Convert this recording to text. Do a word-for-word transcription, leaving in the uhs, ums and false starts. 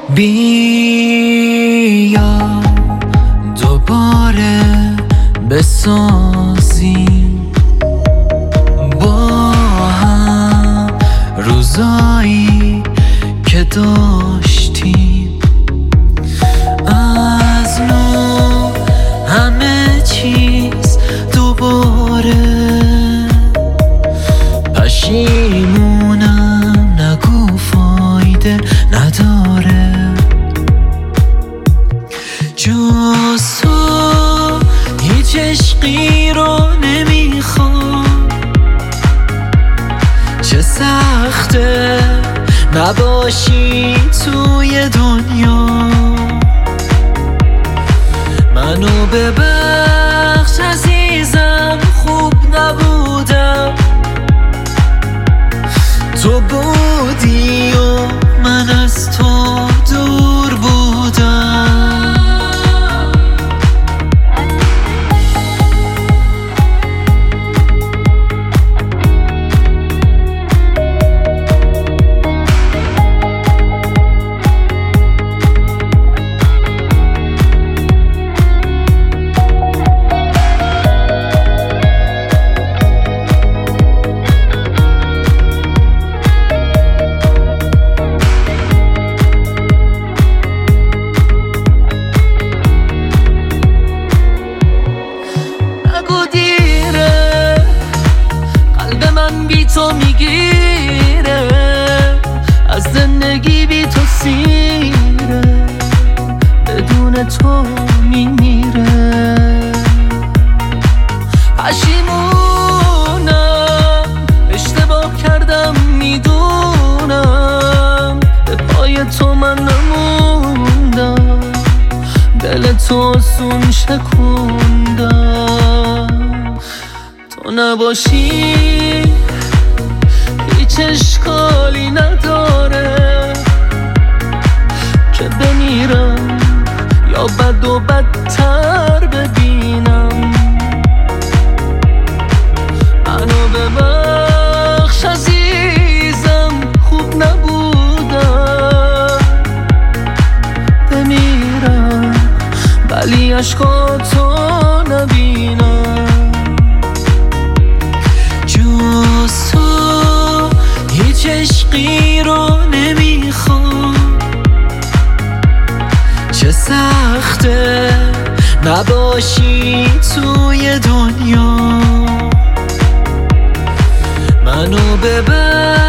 بیا دوباره بسازیم با هم روزایی که داشتیم، از نو همه چیز دوباره. پشیمونم نگو فایده نداره، جز تو هیچ عشقی رو نمیخوام. چه سخته نباشی توی دنیا، منو ببخش عزیزم خوب نبودم. تو بودی و من از تو دور بودم. بی تو میگیره، از زندگی بی تو سیره، بدون تو میمیره. پشیمونم اشتباه کردم میدونم، به پای تو من نموندم، دل تو آسون شکوندم. تو نباشی هیچ اشکالی نداره که بمیرم یا بد و بدتر ببینم. منو ببخش عزیزم خوب نبودم، بمیرم ولی عشقاتو نبینم. جز تو هیچ عشقی رو نمیخوام. چه سخته نباشی توی دنیا، منو ببر